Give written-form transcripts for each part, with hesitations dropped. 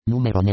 Numero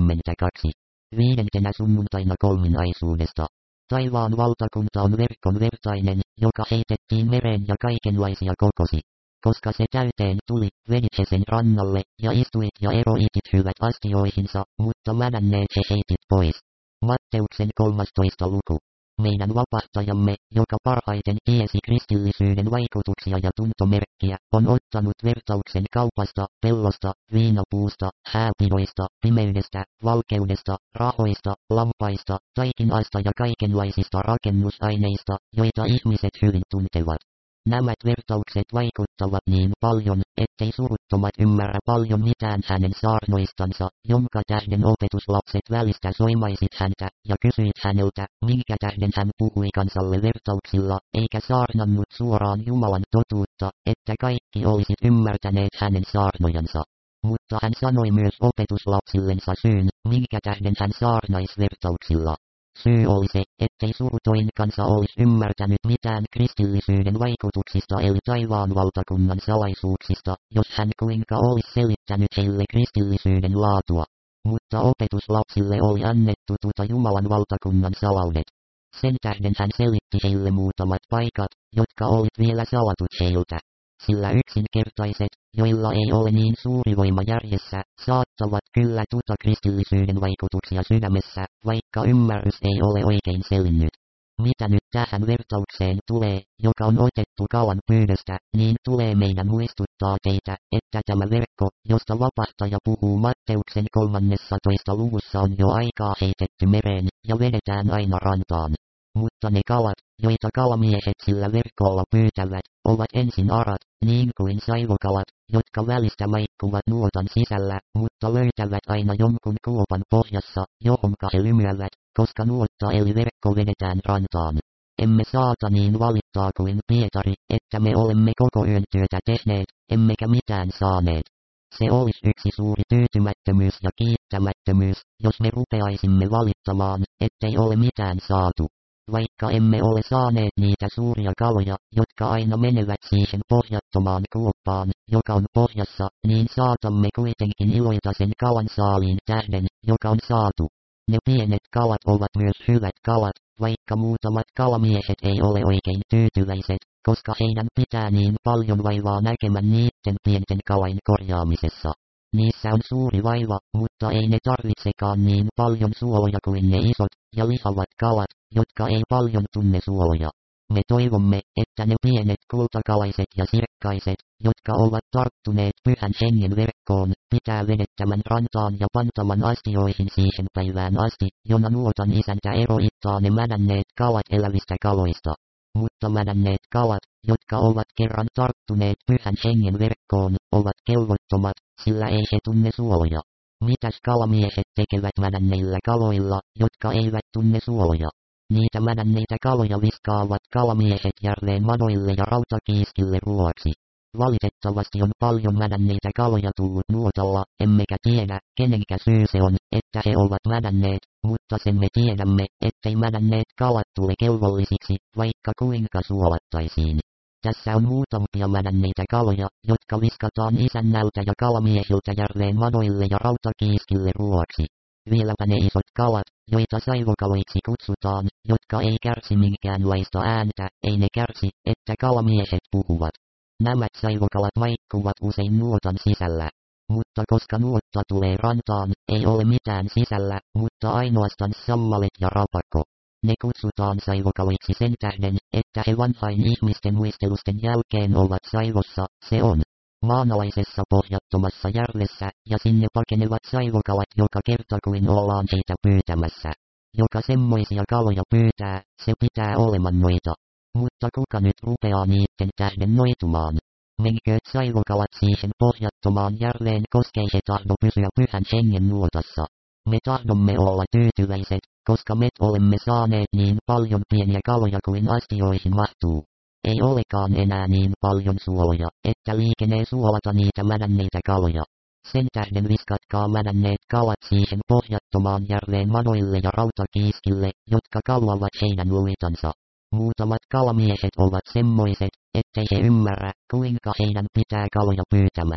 42. Viidentenä sunnuntaina kolminaisuudesta. Taivaan valtakunta on verkon vertainen, joka heitettiin mereen ja kaikenlaisia kokosi. Koska se täyteen tuli, vedit he sen rannalle, ja istuit ja eroitit hyvät astioihinsa, mutta mädänneet he heitit pois. Matteuksen 13. luku. Meidän vapahtajamme, joka parhaiten tiesi kristillisyyden vaikutuksia ja tuntomerkkiä, on ottanut vertauksen kaupasta, pellosta, viinapuusta, hääpidoista, pimeydestä, valkeudesta, rahoista, lampaista, taikinasta ja kaikenlaisista rakennusaineista, joita ihmiset hyvin tuntevat. Nämä vertaukset vaikuttavat niin paljon, ettei suruttomat ymmärrä paljon mitään hänen saarnoistansa, jonka tähden opetuslapset välistä soimaisit häntä, ja kysyit häneltä, minkä tähden hän puhui kansalle vertauksilla, eikä saarnannut suoraan Jumalan totuutta, että kaikki olisit ymmärtäneet hänen saarnojansa. Mutta hän sanoi myös opetuslapsillensa syyn, minkä tähden hän saarnaisi vertauksilla. Syy oli se, ettei surutoin kansa olisi ymmärtänyt mitään kristillisyyden vaikutuksista eli taivaan valtakunnan salaisuuksista, jos hän kuinka olisi selittänyt heille kristillisyyden laatua. Mutta opetuslapsille oli annettu Jumalan valtakunnan salaudet. Sen tähden hän selitti heille muutamat paikat, jotka olivat vielä salatut heiltä. Sillä yksinkertaiset, joilla ei ole niin suuri voima järjessä, saattavat kyllä kristillisyyden vaikutuksia sydämessä, vaikka ymmärrys ei ole oikein selvinnyt. Mitä nyt tähän vertaukseen tulee, joka on otettu kalan pyydöstä, niin tulee meidän muistuttaa teitä, että tämä verkko, josta vapahtaja puhuu Matteuksen 13. luvussa on jo aikaa heitetty mereen, ja vedetään aina rantaan. Mutta ne kalat, joita kalamiehet sillä verkolla pyytävät, ovat ensin arat, niin kuin saivokalat, jotka välistä maikkuvat nuotan sisällä, mutta löytävät aina jonkun kuopan pohjassa, johonka he lymyävät, koska nuotta eli verkko vedetään rantaan. Emme saata niin valittaa kuin Pietari, että me olemme koko yön työtä tehneet, emmekä mitään saaneet. Se olisi yksi suuri tyytymättömyys ja kiittämättömyys, jos me rupeaisimme valittamaan, ettei ole mitään saatu. Vaikka emme ole saaneet niitä suuria kaloja, jotka aina menevät siihen pohjattomaan kuoppaan, joka on pohjassa, niin saatamme kuitenkin iloita sen kalan saaliin tähden, joka on saatu. Ne pienet kalat ovat myös hyvät kalat, vaikka muutamat kalamiehet ei ole oikein tyytyväiset, koska heidän pitää niin paljon vaivaa näkemään niiden pienten kalain korjaamisessa. Niissä on suuri vaiva, mutta ei ne tarvitsekaan niin paljon suoloja kuin ne isot ja lihavat kalat, jotka ei paljon tunne suoloja. Me toivomme, että ne pienet kultakalaiset ja sirkkaiset, jotka ovat tarttuneet Pyhän Hengen verkkoon, pitää vedettämän rantaan ja pantaman astioihin siihen päivään asti, jona nuotan isäntä eroittaa ne mädänneet kalat elävistä kaloista. Mutta mädänneet kalat, jotka ovat kerran tarttuneet Pyhän Hengen verkkoon, ovat kelvottomat, sillä ei he tunne suoloja. Mitäs kalamiehet tekevät mädänneillä kaloilla, jotka eivät tunne suoloja? Niitä mädänneitä kaloja viskaavat kalamiehet järveen madoille ja rautakiiskille ruoaksi. Valitettavasti on paljon mädänneitä kaloja tullut nuotalla, emmekä tiedä, kenenkä syy se on, että he ovat mädänneet, mutta sen me tiedämme, ettei mädänneet kalat tule kelvollisiksi, vaikka kuinka suolattaisiin. Tässä on muutamia mädänneitä kaloja, jotka viskataan isännältä ja kalamiehiltä järveen madoille ja rautakiiskille ruoaksi. Vieläpä ne isot kalat, joita saivokaloiksi kutsutaan, jotka ei kärsi minkäänlaista ääntä, ei ne kärsi, että kalamiehet puhuvat. Nämä saivokalat maikkuvat usein nuotan sisällä. Mutta koska nuotta tulee rantaan, ei ole mitään sisällä, mutta ainoastaan sammalet ja rapakko. Ne kutsutaan saivokaloiksi sen tähden, että he vanhain ihmisten muistelusten jälkeen ovat saivossa, se on maanalaisessa pohjattomassa järvessä, ja sinne pakenevat saivokalat joka kerta kuin ollaan heitä pyytämässä. Joka semmoisia kaloja pyytää, se pitää oleman noita. Mutta kuka nyt rupeaa niitten tähden noitumaan? Menkööt saivokalat siihen pohjattomaan järveen, koskei he tahdo pysyä Pyhän Hengen nuotassa. Me tahdomme olla tyytyväiset, koska me olemme saaneet niin paljon pieniä kaloja kuin astioihin mahtuu. Ei olekaan enää niin paljon suoloja, että liikenee suolata niitä mädänneitä kaloja. Sen tähden viskatkaa mädänneet kalat siihen pohjattomaan järveen madoille ja rautakiiskille, jotka kaluavat heidän luitansa. Muutamat kalamiehet ovat semmoiset, ettei he ymmärrä, kuinka heidän pitää kaloja pyytämän.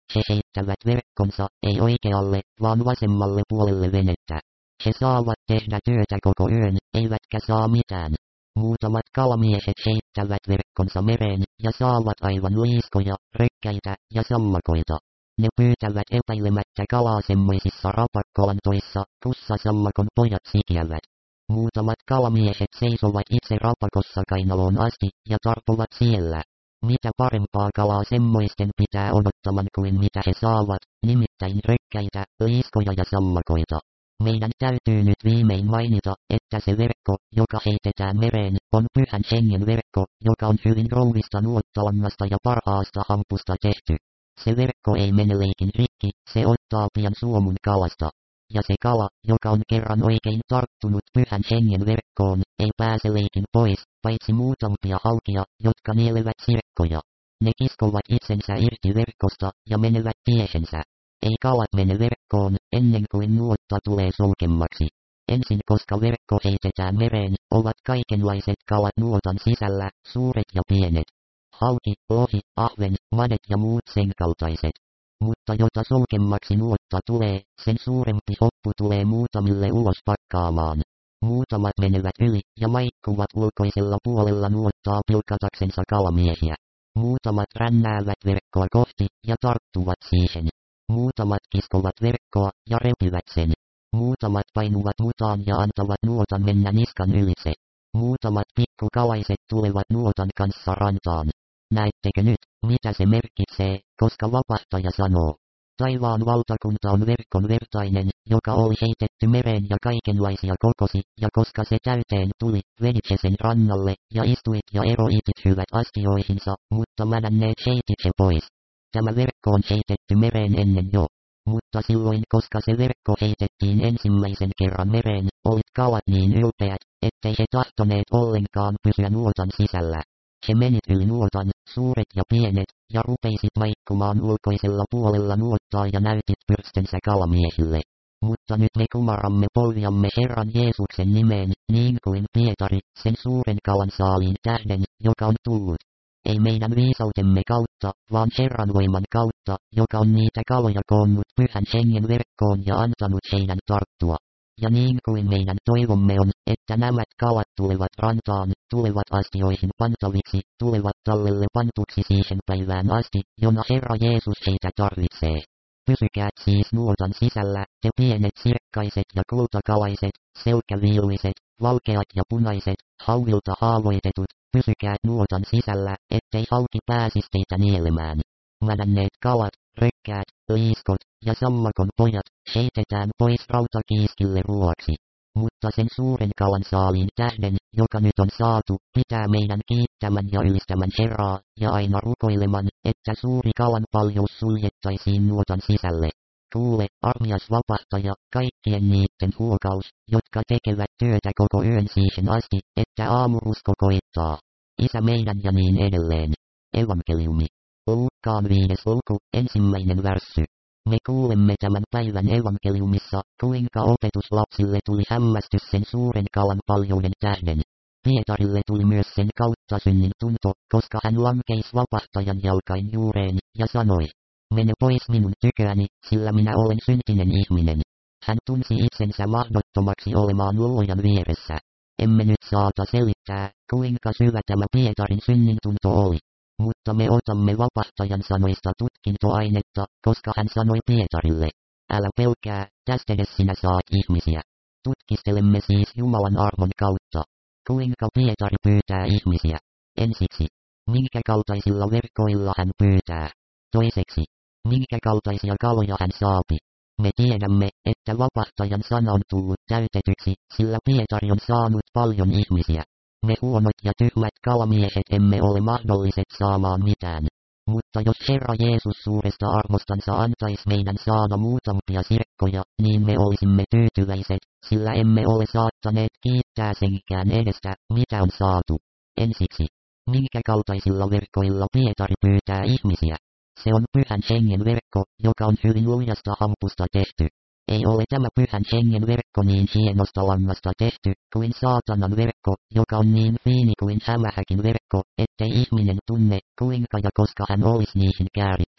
He heittävät verkkonsa, ei oikealle, vaan vasemmalle puolelle venettä. He saavat tehdä työtä koko yön, eivätkä saa mitään. Muutamat kalamiehet heittävät verkkonsa mereen, ja saavat aivan liiskoja, rökkäitä ja sammakoita. Ne pyytävät epäilemättä kalaa semmoisissa rapakkolantoissa, kussa sammakon pojat sikiävät. Muutamat kalamiehet seisovat itse rapakossa kainaloon asti, ja tarpovat siellä. Mitä parempaa kalaa semmoisten pitää odottaman kuin mitä he saavat, nimittäin rökkäitä, liiskoja ja sammakoita. Meidän täytyy nyt viimein mainita, että se verkko, joka heitetään mereen, on Pyhän Hengen verkko, joka on hyvin rouvista nuottalangasta ja parhaasta hampusta tehty. Se verkko ei mene leikin rikki, se ottaa pian suomun kalasta. Ja se kala, joka on kerran oikein tarttunut Pyhän Hengen verkkoon, ei pääse leikin pois, paitsi muutamia haukia, jotka nielevät sirkkoja. Ne kiskovat itsensä irti verkosta, ja menevät tiehensä. Ei kalat mene verkkoon, ennen kuin nuotta tulee solkemmaksi. Ensin koska verkko heitetään mereen, ovat kaikenlaiset kalat nuotan sisällä, suuret ja pienet. Hauki, lohi, ahven, madet ja muut sen kaltaiset. Mutta jota solkemmaksi nuotta tulee, sen suurempi hoppu tulee muutamille ulos pakkaamaan. Muutamat menevät yli, ja maikkuvat ulkoisella puolella nuottaa pilkataksensa kalamiehiä. Muutamat rännäävät verkkoa kohti, ja tarttuvat siihen. Muutamat kiskovat verkkoa, ja repivät sen. Muutamat painuvat mutaan ja antavat nuotan mennä niskan ylitse. Muutamat pikkukalaiset tulevat nuotan kanssa rantaan. Näettekö nyt, mitä se merkitsee, koska vapahtaja sanoo. Taivaan valtakunta on verkon vertainen, joka oli heitetty mereen ja kaikenlaisia kokosi, ja koska se täyteen tuli, vedit he sen rannalle, ja istuit ja eroitit hyvät astioihinsa, mutta mädänneet heitit he pois. Tämä verkko on heitetty mereen ennen jo. Mutta silloin koska se verkko heitettiin ensimmäisen kerran mereen, olit kalat niin ylpeät, ettei he tahtoneet ollenkaan pysyä nuotan sisällä. He menit yli nuotan, suuret ja pienet, ja rupeisit maikkumaan ulkoisella puolella nuottaa ja näytit pyrstensä kalamiehille. Mutta nyt me kumaramme polviamme Herran Jeesuksen nimeen, niin kuin Pietari, sen suuren kalan saaliin tähden, joka on tullut. Ei meidän viisautemme kautta, vaan Herran voiman kautta, joka on niitä kaloja koonnut Pyhän Hengen verkkoon ja antanut heidän tarttua. Ja niin kuin meidän toivomme on, että nämä kalat tulevat rantaan, tulevat astioihin pantaviksi, tulevat tallelle pantuksi siihen päivään asti, jona Herra Jeesus heitä tarvitsee. Pysykää siis nuotan sisällä, te pienet sirkkaiset ja kultakalaiset, selkäviiluiset, valkeat ja punaiset, hauvilta haavoitetut, pysykää nuotan sisällä, ettei hauki pääsisi teitä nielemään. Mädänneet kalat, rökkäät, liiskot ja sammakon pojat heitetään pois rautakiiskille ruoaksi. Mutta sen suuren kalan saaliin tähden, joka nyt on saatu, pitää meidän kiittämän ja ylistämän Herraa, ja aina rukoileman, että suuri kalan paljous suljettaisiin nuotan sisälle. Kuule, armias vapahtaja, kaikkien niitten huokaus, jotka tekevät työtä koko yön siihen asti, että aamurusko koittaa. Isä meidän ja niin edelleen. Evankeliumi. Luukkaan 5. luku, 1. värssy. Me kuulemme tämän päivän evankeliumissa, kuinka opetuslapsille tuli hämmästys sen suuren kalan paljouden tähden. Pietarille tuli myös sen kautta synnin tunto, koska hän lankeisi vapahtajan jalkain juureen, ja sanoi, mene pois minun tyköäni, sillä minä olen syntinen ihminen. Hän tunsi itsensä mahdottomaksi olemaan luojan vieressä. Emme nyt saata selittää, kuinka syvä tämä Pietarin synnin tunto oli. Mutta me otamme vapahtajan sanoista tutkintoainetta, koska hän sanoi Pietarille, älä pelkää, tästedes sinä saat ihmisiä. Tutkistelemme siis Jumalan armon kautta. Kuinka Pietari pyytää ihmisiä? Ensiksi, minkä kaltaisilla verkoilla hän pyytää? Toiseksi, minkä kaltaisia kaloja hän saapi? Me tiedämme, että vapahtajan sana on tullut täytetyksi, sillä Pietari on saanut paljon ihmisiä. Me huonot ja tyhmät kalamiehet emme ole mahdolliset saamaan mitään. Mutta jos Herra Jeesus suuresta armostansa antaisi meidän saada muutamia sirkkoja, niin me olisimme tyytyväiset, sillä emme ole saattaneet kiittää senkään edestä, mitä on saatu. Ensiksi, minkä kaltaisilla verkoilla Pietari pyytää ihmisiä? Se on Pyhän Hengen verkko, joka on hyvin lujasta hampusta tehty. Ei ole tämä Pyhän Hengen verkko niin hienosta langasta tehty, kuin saatanan verkko, joka on niin fiini kuin hämähäkin verkko, ettei ihminen tunne, kuinka ja koska hän olisi niihin kääritty.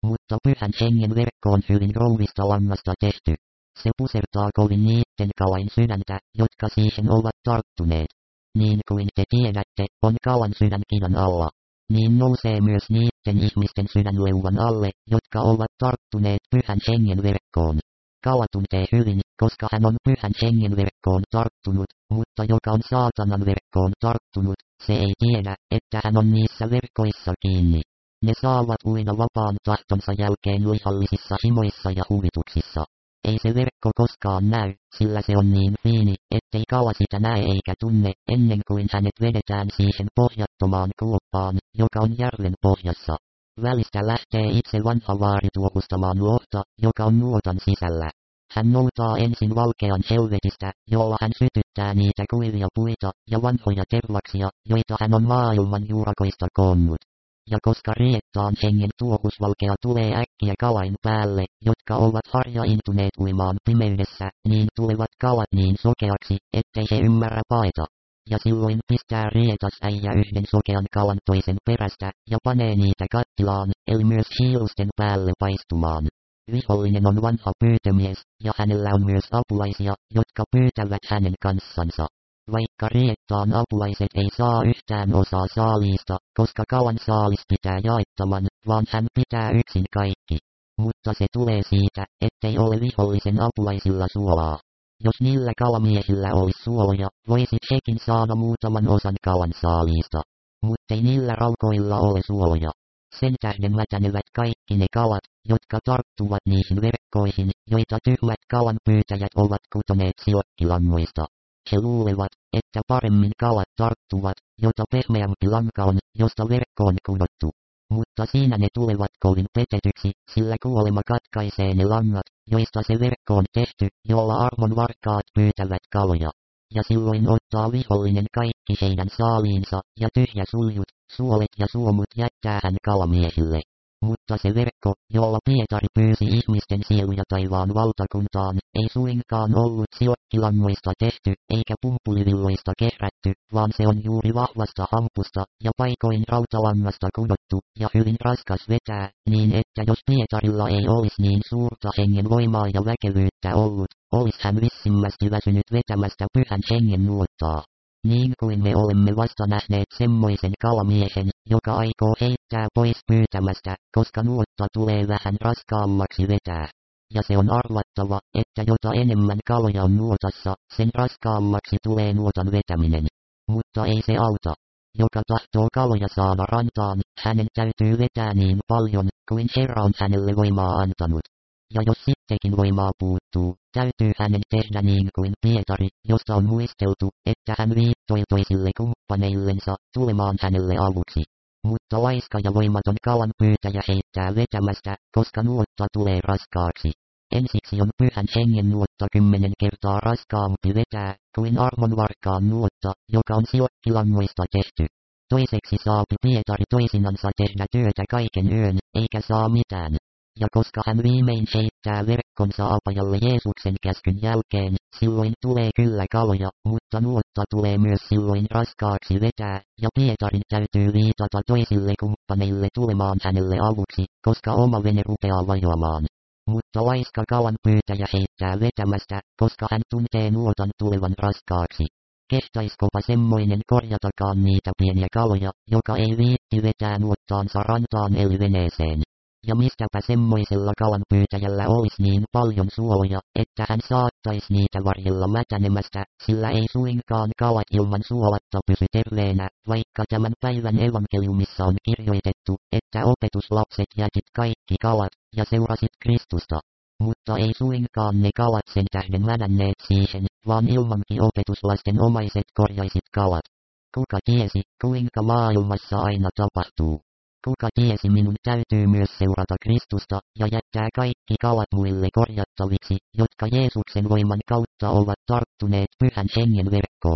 mutta pyhän hengen verkko on hyvin krouvista langasta tehty. Se pusertaa kovin niitten kalain sydäntä, jotka siihen ovat tarttuneet. Niin kuin te tiedätte, on kalan sydän kidan alla. Niin nousee myös niitten ihmisten sydän leuvan alle, jotka ovat tarttuneet pyhän hengen verkkoon. Kala tuntee hyvin, koska hän on pyhän hengen verkkoon tarttunut, mutta joka on saatanan verkkoon tarttunut, se ei tiedä, että hän on niissä verkoissa kiinni. Ne saavat uida vapaan tahtonsa jälkeen lihallisissa himoissa ja huvituksissa. Ei se verkko koskaan näy, sillä se on niin fiini, ettei kala sitä näe eikä tunne, ennen kuin hänet vedetään siihen pohjattomaan kuoppaan, joka on järven pohjassa. Välistä lähtee itse vanha vaari tuokustamaan lohta, joka on nuotan sisällä. Hän noutaa ensin valkean helvetistä, jolla hän sytyttää niitä kuivia puita ja vanhoja tervaksia, joita hän on maailman juurakoista koonnut. Ja koska riettaan hengen tuokusvalkea tulee äkkiä kalain päälle, jotka ovat harjaintuneet uimaan pimeydessä, niin tulevat kalat niin sokeaksi, ettei he ymmärrä paeta. Ja silloin pistää rietas äijä yhden sokean kalan toisen perästä, ja panee niitä kattilaan, eli myös hiilusten päälle paistumaan. Vihollinen on vanha pyytömies, ja hänellä on myös apulaisia, jotka pyytävät hänen kanssansa. Vaikka riettaan apulaiset ei saa yhtään osaa saaliista, koska kalan saalis pitää jaettavan, vaan hän pitää yksin kaikki. Mutta se tulee siitä, ettei ole vihollisen apulaisilla suolaa. Jos niillä kalamiehillä olisi suoloja, voisit hekin saada muutaman osan kalan saaliista. Muttei niillä raukoilla ole suoloja. Sen tähden mätänevät kaikki ne kalat, jotka tarttuvat niihin verkkoihin, joita tyhmät kalan pyytäjät ovat kutoneet silkkilangoista. He luulevat, että paremmin kalat tarttuvat, jota pehmeämpi lanka on, josta verkko on kudottu. Mutta siinä ne tulevat kovin petetyksi, sillä kuolema katkaisee ne langat, joista se verkko on tehty, jolla armon varkaat pyytävät kaloja. Ja silloin ottaa vihollinen kaikki heidän saaliinsa, ja tyhjä suljut, suolet ja suomut jättää hän kalamiehille. Mutta se verkko, jolla Pietari pyysi ihmisten sieluja taivaan valtakuntaan, ei suinkaan ollut silkkilangoista tehty, eikä pumpulivilloista kehrätty, vaan se on juuri vahvasta hampusta, ja paikoin rautalangasta kudottu, ja hyvin raskas vetää, niin että jos Pietarilla ei olisi niin suurta hengen voimaa ja väkevyyttä ollut, olisi hän vissimmästi väsynyt vetämästä pyhän hengen nuottaa. Niin kuin me olemme vasta nähneet semmoisen kalamiehen, joka aikoo heittää pois pyytämästä, koska nuotta tulee vähän raskaammaksi vetää. Ja se on arvattava, että jota enemmän kaloja on nuotassa, sen raskaammaksi tulee nuotan vetäminen. Mutta ei se auta. Joka tahtoo kaloja saada rantaan, hänen täytyy vetää niin paljon, kuin Herra on hänelle voimaa antanut. Ja jos sittenkin voimaa puuttuu, täytyy hänen tehdä niin kuin Pietari, josta on muisteltu, että hän viittoi toisille kumppaneillensa tulemaan hänelle avuksi. Mutta laiska ja voimaton kalan pyytäjä heittää vetämästä, koska nuotta tulee raskaaksi. Ensiksi on pyhän hengen nuotta 10 kertaa raskaampi vetää, kuin armon varkaan nuotta, joka on silkkilangoista tehty. Toiseksi saapi Pietari toisinansa tehdä työtä kaiken yön, eikä saa mitään. Ja koska hän viimein heittää verkkonsa apajalle Jeesuksen käskyn jälkeen, silloin tulee kyllä kaloja, mutta nuotta tulee myös silloin raskaaksi vetää, ja Pietarin täytyy viitata toisille kumppaneille tulemaan hänelle avuksi, koska oma vene rupeaa vajoamaan. Mutta laiska kalan pyytäjä heittää vetämästä, koska hän tuntee nuotan tulevan raskaaksi. Kehtaiskopa semmoinen korjatakaan niitä pieniä kaloja, joka ei viitti vetää nuottaansa rantaan eli veneeseen. Ja mistäpä semmoisella kalanpyytäjällä olisi niin paljon suoloja, että hän saattaisi niitä varjella mätänemästä, sillä ei suinkaan kalat ilman suolatta pysy terveenä, vaikka tämän päivän evankeliumissa on kirjoitettu, että opetuslapset jätit kaikki kalat, ja seurasit Kristusta. Mutta ei suinkaan ne kalat sen tähden mädänneet siihen, vaan ilmankin opetuslasten omaiset korjaisit kalat. Kuka tiesi, kuinka maailmassa aina tapahtuu? Kuka tiesi minun täytyy myös seurata Kristusta, ja jättää kaikki kalat muille korjattaviksi, jotka Jeesuksen voiman kautta ovat tarttuneet pyhän hengen verkkoon.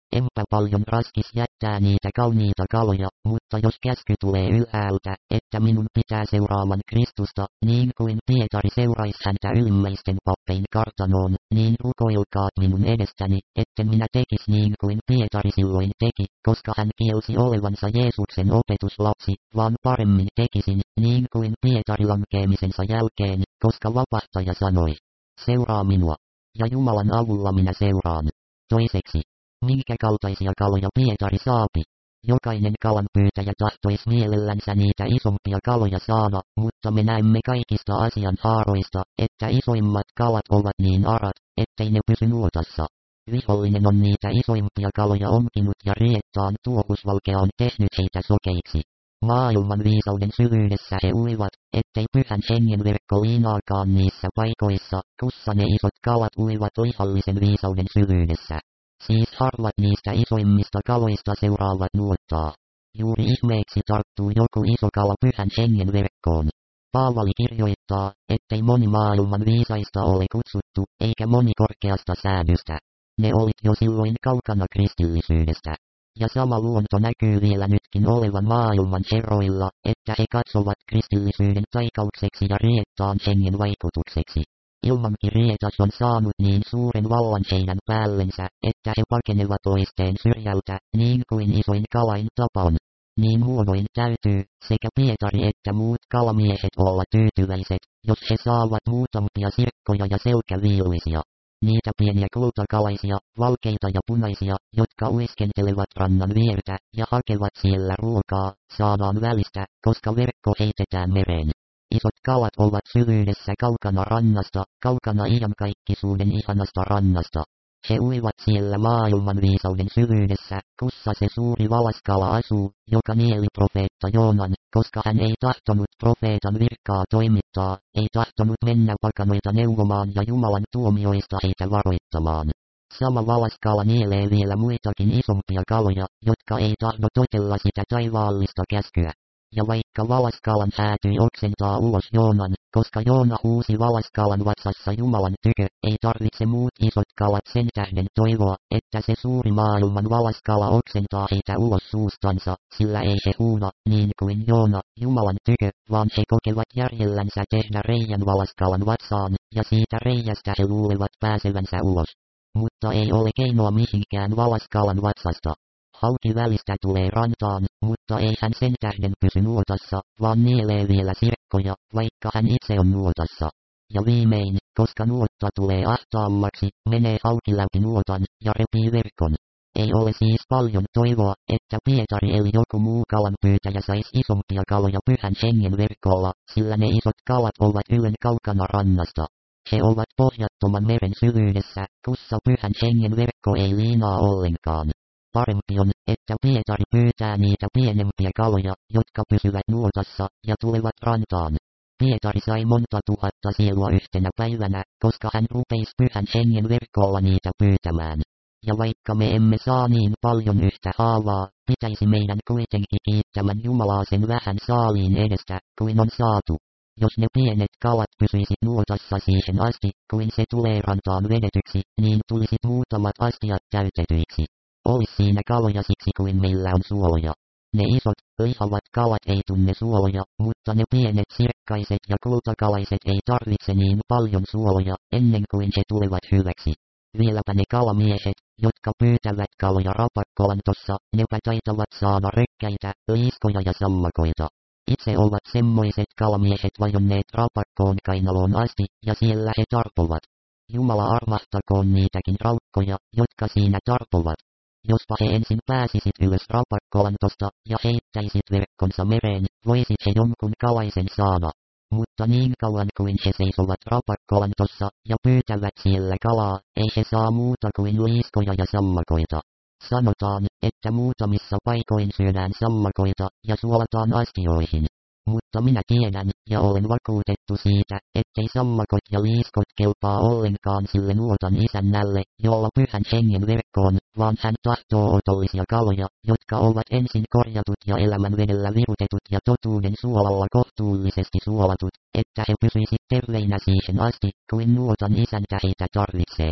Enpä paljon raskis jättää niitä kauniita kaloja, mutta jos käsky tulee ylhäältä, että minun pitää seuraavan Kristusta, niin kuin Pietari seurais häntä ylimmäisten pappein kartanoon, niin rukoilkaat minun edestäni, etten minä tekis niin kuin Pietari silloin teki, koska hän kielsi olevansa Jeesuksen opetuslapsi, vaan paremmin tekisin, niin kuin Pietari lankeemisensa jälkeen, koska vapahtaja sanoi, seuraa minua, ja Jumalan avulla minä seuraan. Toiseksi, minkä kaltaisia kaloja Pietari saapi? Jokainen kalanpyytäjä tahtois mielellänsä niitä isompia kaloja saada, mutta me näemme kaikista asian haaroista, että isoimmat kalat ovat niin arat, ettei ne pysy nuotassa. Vihollinen on niitä isoimpia kaloja onkinut ja riettaan tuohusvalkea on tehnyt heitä sokeiksi. Maailman viisauden syvyydessä he uivat, ettei pyhän hengen verkko liinaakaan niissä paikoissa, kussa ne isot kalat uivat lihallisen viisauden syvyydessä. Siis harvat niistä isoimmista kaloista seuraavat nuottaa. Juuri ihmeeksi tarttuu joku iso kala pyhän hengen verkkoon. Paavali kirjoittaa, ettei moni maailman viisaista ole kutsuttu, eikä moni korkeasta säädystä. Ne olit jo silloin kaukana kristillisyydestä. Ja sama luonto näkyy vielä nytkin olevan maailman herroilla, että he katsovat kristillisyyden taikaukseksi ja riettaan hengen vaikutukseksi. Ilmankin rietas on saanut niin suuren vallan heidän päällensä, että he pakenevat toisteen syrjältä, niin kuin isoin kalain tapa on. Niin muodoin täytyy, sekä Pietari että muut kalamiehet olla tyytyväiset, jos he saavat muutamia sirkkoja ja selkäviiluisia. Niitä pieniä kultakalaisia, valkeita ja punaisia, jotka uiskentelevat rannan viertä ja hakevat siellä ruokaa, saadaan välistä, koska verkko heitetään mereen. Isot kalat ovat syvyydessä kaukana rannasta, kaukana iankaikkisuuden ihanasta rannasta. He uivat siellä maailman viisauden syvyydessä, kussa se suuri valaskala asuu, joka nieli profeetta Joonan, koska hän ei tahtonut profeetan virkaa toimittaa, ei tahtonut mennä pakanoita neuvomaan ja Jumalan tuomioista heitä varoittamaan. Sama valaskala nielee vielä muitakin isompia kaloja, jotka ei tahdo totella sitä taivaallista käskyä. Ja vaikka valaskalan häätyi oksentaa ulos Joonan, koska Joona huusi valaskalan vatsassa Jumalan tykö, ei tarvitse muut isot kalat sen tähden toivoa, että se suuri maailman valaskala oksentaa heitä ulos suustansa, sillä ei he huuda, niin kuin Joona, Jumalan tykö, vaan he kokevat järjellänsä tehdä reijän valaskalan vatsaan, ja siitä reijästä he luulevat pääsevänsä ulos. Mutta ei ole keinoa mihinkään valaskalan vatsasta. Hauki välistä tulee rantaan, mutta ei hän sen tähden pysy nuotassa, vaan nielee vielä sirkkoja, vaikka hän itse on nuotassa. Ja viimein, koska nuotta tulee ahtaammaksi, menee hauki läpi nuotan, ja repii verkon. Ei ole siis paljon toivoa, että Pietari eli joku muu kalanpyytäjä sais isompia kaloja pyhän hengen verkolla, sillä ne isot kalat ovat ylen kaukana rannasta. He ovat pohjattoman meren syvyydessä, kussa pyhän hengen verkko ei liinaa ollenkaan. Parempi on, että Pietari pyytää niitä pienempiä kaloja, jotka pysyvät nuotassa, ja tulevat rantaan. Pietari sai monta tuhatta sielua yhtenä päivänä, koska hän rupeisi pyhän hengen verkolla niitä pyytämään. Ja vaikka me emme saa niin paljon yhtä haavaa, pitäisi meidän kuitenkin kiittämän Jumalaa sen vähän saaliin edestä, kuin on saatu. Jos ne pienet kalat pysyisit nuotassa siihen asti, kuin se tulee rantaan vedetyksi, niin tulisit muutamat astiat täytetyiksi. Olis siinä kaloja siksi kuin meillä on suoloja. Ne isot, lihavat kalat ei tunne suoloja, mutta ne pienet sirkkaiset ja kultakalaiset ei tarvitse niin paljon suoloja, ennen kuin he tulevat hyväksi. Vieläpä ne kalamiehet, jotka pyytävät kaloja rapakkolantossa, nepä taitavat saada rekkäitä, liiskoja ja sammakoita. Itse ovat semmoiset kalamiehet vajonneet rapakkoon kainaloon asti, ja siellä he tarpovat. Jumala armahtakoon niitäkin raukkoja, jotka siinä tarpovat. Jospa he ensin pääsisit ylös rapakkolantosta, ja heittäisit verkkonsa mereen, voisit he jonkun kalaisen saada. Mutta niin kauan kuin he seisovat rapakkolantossa, ja pyytävät siellä kalaa, ei he saa muuta kuin liiskoja ja sammakoita. Sanotaan, että muutamissa paikoin syödään sammakoita, ja suolataan astioihin. Mutta minä tiedän, ja olen vakuutettu siitä, ettei sammakot ja liiskot kelpaa ollenkaan sille nuotan isännälle, jolla pyhän hengen verkkoon, vaan hän tahtoo otollisia kaloja, jotka ovat ensin korjatut ja elämän vedellä virutetut ja totuuden suolalla kohtuullisesti suolatut, että he pysyisit terveinä siihen asti, kuin nuotan isäntä heitä tarvitsee.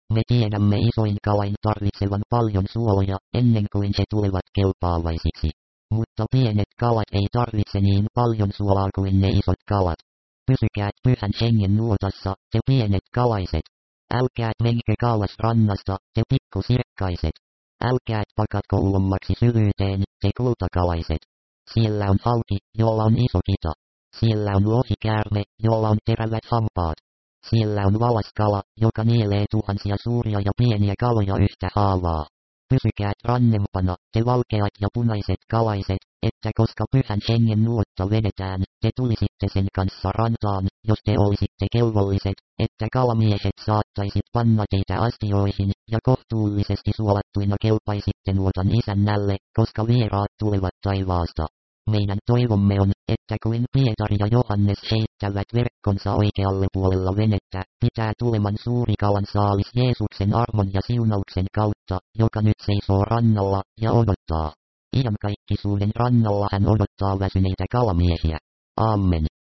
Me tiedämme isoin kalain tarvitsevan paljon suoloja ennen kuin he tulevat kelpaavaisiksi. Mutta pienet kalat ei tarvitse niin paljon suolaa kuin ne isot kalat. Pysykää Pyhän Hengen nuotassa, te pienet kalaiset. Älkää menkö kauas rannasta, te pikkusirkkaiset. Älkää pakatko uommaksi syvyyteen, te kultakalaiset. Siellä on hauki, jolla on iso kita. Siellä on lohikäärme, jolla on terävät hampaat. Siellä on valaskala, joka nielee tuhansia suuria ja pieniä kaloja yhtä haavaa. Pysykää rannempana, te valkeat ja punaiset kalaiset, että koska Pyhän Hengen nuotta vedetään, te tulisitte sen kanssa rantaan, jos te olisitte kelvolliset, että kalamiehet saattaisit panna teitä astioihin, ja kohtuullisesti suolattuina kelpaisitte nuotan isännälle, koska vieraat tulevat taivaasta. Meidän toivomme on, että kuin Pietari ja Johannes heittävät verkkonsa oikealle puolella venettä, pitää tuleman suuri kalan saalis Jeesuksen armon ja siunauksen kautta, joka nyt seisoo rannalla, ja odottaa. Iankaikkisuuden rannalla hän odottaa väsyneitä kalamiehiä. Amen.